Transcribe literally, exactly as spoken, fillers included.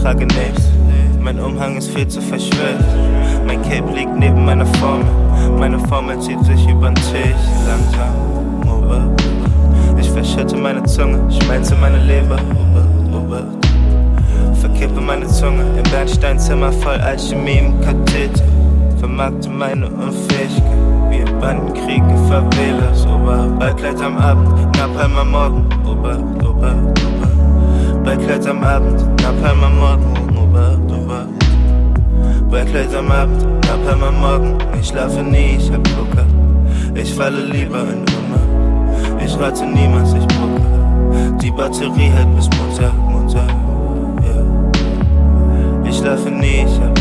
trage nichts. Mein Umhang ist viel zu verschwitzt. Mein Cape liegt neben meiner Formel. Meine Formel zieht sich übern Tisch. Langsam, Obacht. Ich verschütte meine Zunge, schmelze meine Leber. Obacht, Obacht. Verkippe meine Zunge im Bernsteinzimmer voll Alchemie im Katheter. Vermarkte meine Unfähigkeit wie im Bandenkrieg in Favelas. Obacht, Ballkleid am Abend, Napalm am Morgen. Obacht, Obacht, Obacht. Ballkleid am Abend, Napalm am Morgen. Obacht, Obacht. Ballkleid am Abend, Napalm am Morgen. Ich schlafe nie, ich hab Poker. Ich falle lieber in Nummer. Ich rate niemals, ich poker. Die Batterie hält bis Montag, Montag, ja. Yeah. Ich schlafe nie, ich hab